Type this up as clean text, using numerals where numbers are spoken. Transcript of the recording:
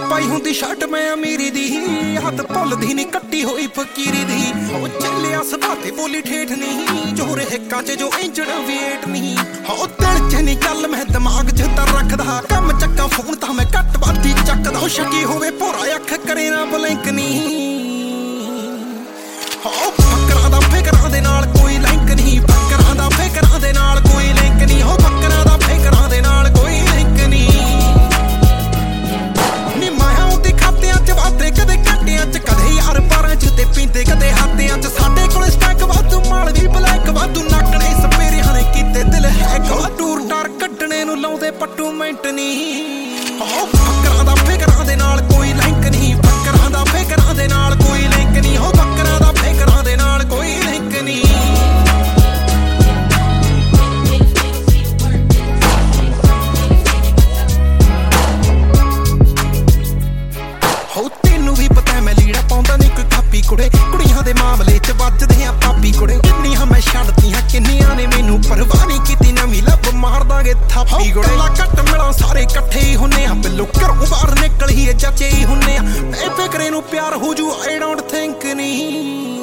पाई हुंदी शर्ट मैं अमीरी दी हद भुलदी नी कट्टी होई फकीरी दी हो चलिया सभाते बोली ठेठ नहीं जोर हिक्कां च जो इंजण वेट नहीं हो दिल च नी गल मैं दिमाग च तां रखदा कम चक्का फोन तां मैं घट वादी चकदा हो शकी होवे भोरा अख करे ना ब्लिंक नहीं हो फकरां दा फिकरां दे नाल कोई लिंक नहीं फकरां दा फिकरां दे नाल कोई लिंक नहीं हो फकरां दा फिकरां दे नाल कोई लिंक नहीं कदे घाटियां च कदे यार बारां च ते पींदे कदे हाथियां च साडे कोल स्टैक वाधू माल दी ब्लैक वाधू नाकड़े सपेरे हने कीते दिल है गो टूर टार कड्डणे नूं लाउंदे पट्टू मिंट नहीं हो फकरां दा फिकरां दे नाल कोई लिंक नहीं फकरां दा फिकरां दे नाल कोई लिंक नहीं हो फकरां दा फिकरां दे नाल कोई लिंक नहीं कुड़े कुड़ियां दे मामले च वजदे आ पापी कुड़े किन्नियां मैं छड्डदियां किन्नियां ने मैनू परवाह नहीं कीती नवीं लब मार दांगे थापी कुड़े ला घट मिला सारे इकट्ठे ही हुन्ने आ बिल्लो घरों बाहर निकल ही जचे ही हुन्ने आ फिकरे नू प्यार हो जू आई डोंट थिंक नहीं